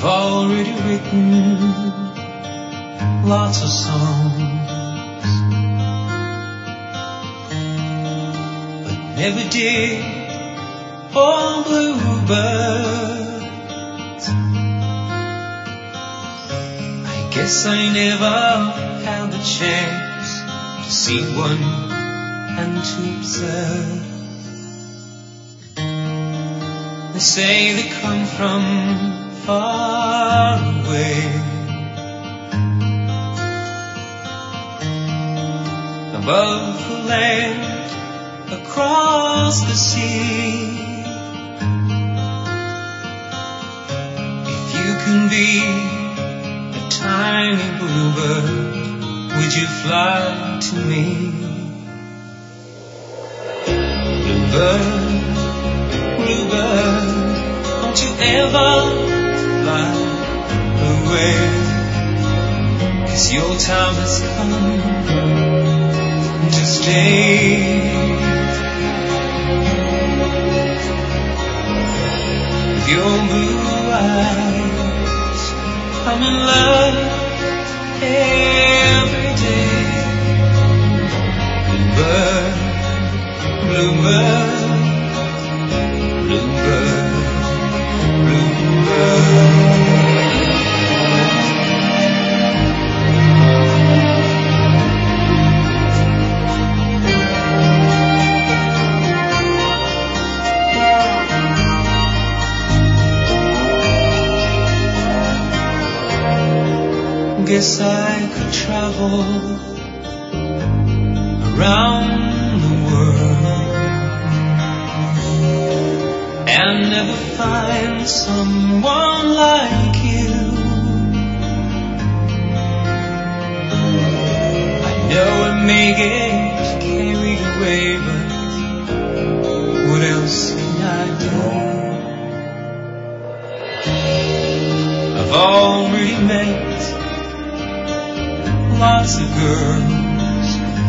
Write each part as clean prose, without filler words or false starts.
I've already written lots of songs, but never did all bluebirds. I guess I never had the chance to see one and to observe. They say they come from far away, above the land, across the sea. If you can be a tiny bluebird, would you fly to me? Bluebird, bluebird, don't you ever fly away, 'cause your time has come to stay. With your blue eyes, I'm in love every day. Bluebird, bluebird, bluebird, bluebird. Guess I could travel around the world and never find someone like you. I know I may get carried away, but what else can I do? I've already met lots of girls,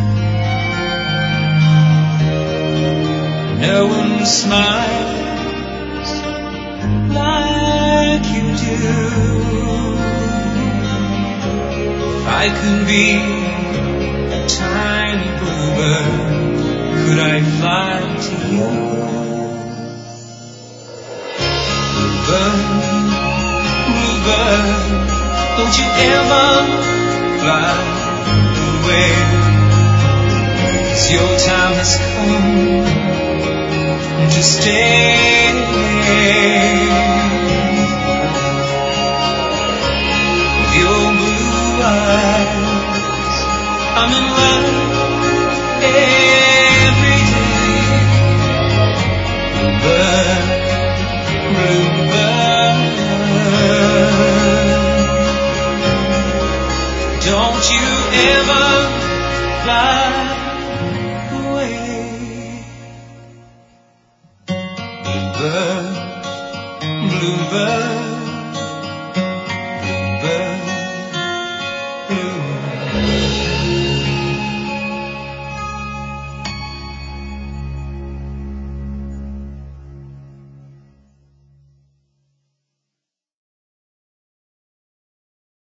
no one smiles like you do. If I could be a tiny bluebird, could I fly to you? Bluebird, bluebird, don't you ever fly away, 'cause your time has come to stay. With your blue eyes, I'm in love every day. Bluebird, bluebird, don't you ever fly away. Bluebird, bluebird.